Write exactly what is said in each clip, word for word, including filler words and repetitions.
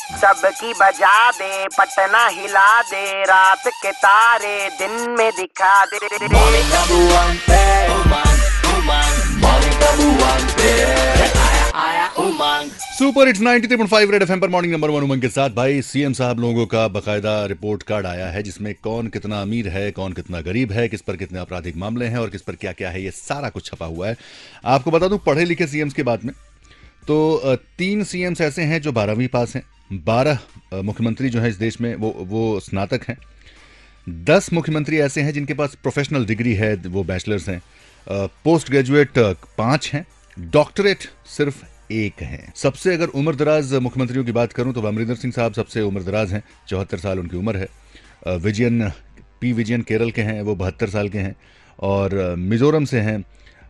सबकी बजा दे, पटना हिला दे, रात के तारे दिन में दिखा दे। Morning number one पे उमंग उमंग Morning number one पे आया आया Umang. Super hits ninety three point five red FM पर मॉर्निंग नंबर वन उमंग के साथ भाई सीएम साहब लोगों का बकायदा रिपोर्ट कार्ड आया है जिसमें कौन कितना अमीर है, कौन कितना गरीब है, किस पर कितने आपराधिक मामले हैं और किस पर क्या क्या है, ये सारा कुछ छपा हुआ है। आपको बता दूं पढ़े लिखे सीएम्स के बात में तो तीन सीएम्स ऐसे हैं जो बारहवीं पास हैं, बारह मुख्यमंत्री जो है इस देश में वो वो स्नातक हैं, दस मुख्यमंत्री ऐसे हैं जिनके पास प्रोफेशनल डिग्री है, वो बैचलर्स हैं, पोस्ट ग्रेजुएट पांच हैं, डॉक्टरेट सिर्फ एक हैं। सबसे अगर उम्र दराज मुख्यमंत्रियों की बात करूं तो अमरिंदर सिंह साहब सबसे उम्र दराज हैं, चौहत्तर साल उनकी उम्र है। विजयन पी विजयन केरल के हैं, वो बहत्तर साल के हैं। और मिजोरम से हैं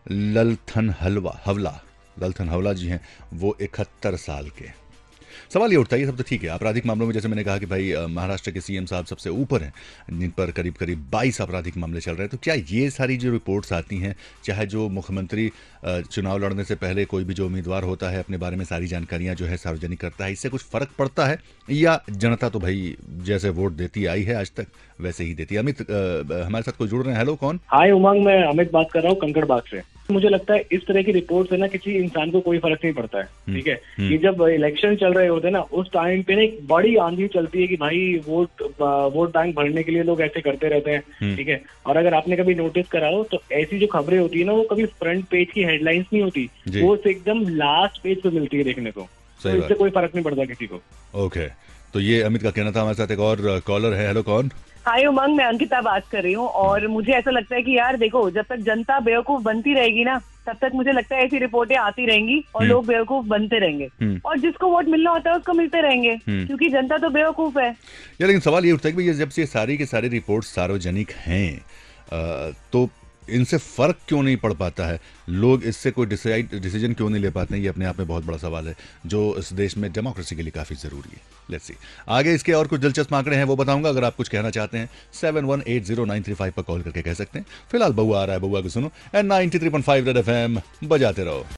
ललथन हलवा हवला ललथन हवला जी हैं, वो इकहत्तर साल के। सवाल ये उठता है, ये सब तो ठीक है, आपराधिक मामलों में जैसे मैंने कहा कि भाई महाराष्ट्र के सीएम साहब सबसे ऊपर हैं, जिन पर करीब करीब बाईस आपराधिक मामले चल रहे हैं। तो क्या ये सारी जो रिपोर्ट्स आती हैं, चाहे जो मुख्यमंत्री चुनाव लड़ने से पहले कोई भी जो उम्मीदवार होता है अपने बारे में सारी जानकारियां जो है सार्वजनिक करता है, इससे कुछ फर्क पड़ता है या जनता तो भाई जैसे वोट देती आई है आज तक वैसे ही देती है? अमित हमारे साथ कोई जुड़ रहे हैं। हेलो, कौन? हाय उमंग, मैं अमित बात कर रहा हूँ कंकड़ बाग से। मुझे लगता है इस तरह की रिपोर्ट से ना किसी इंसान को कोई फर्क नहीं पड़ता है, ठीक है। कि जब इलेक्शन चल रहे होते हैं ना उस टाइम पे ना एक बड़ी आंधी चलती है कि भाई वोट वोट बैंक भरने के लिए लोग ऐसे करते रहते हैं, ठीक है। और अगर आपने कभी नोटिस करा हो तो ऐसी जो खबरें होती है ना वो कभी फ्रंट पेज की हेडलाइंस नहीं होती, वो एकदम लास्ट पेज पे मिलती है देखने को। तो इससे कोई फर्क नहीं पड़ता किसी को। ओके, तो ये अमित का कहना था। हमारे साथ एक और कॉलर है। हेलो, कौन? हाय उमंग, मैं अंकिता बात कर रही हूँ। और मुझे ऐसा लगता है कि यार देखो, जब तक जनता बेवकूफ बनती रहेगी ना तब तक मुझे लगता है ऐसी रिपोर्टें आती रहेंगी और लोग बेवकूफ बनते रहेंगे और जिसको वोट मिलना होता है उसको मिलते रहेंगे, क्योंकि जनता तो बेवकूफ है यार। लेकिन सवाल ये उठता है कि भैया जब से सारी की सारी रिपोर्ट सार्वजनिक हैं तो इनसे फर्क क्यों नहीं पड़ पाता है? लोग इससे कोई डिसाइड डिसीजन क्यों नहीं ले पाते हैं? ये अपने आप में बहुत बड़ा सवाल है जो इस देश में डेमोक्रेसी के लिए काफी जरूरी है। लेट्स सी, आगे इसके और कुछ दिलचस्प आंकड़े हैं वो बताऊंगा। अगर आप कुछ कहना चाहते हैं seven one eight zero nine three five पर कॉल करके कह सकते हैं। फिलहाल बउआ आ रहा है, बउआ को सुनो and ninety three point five red FM बजाते रहो।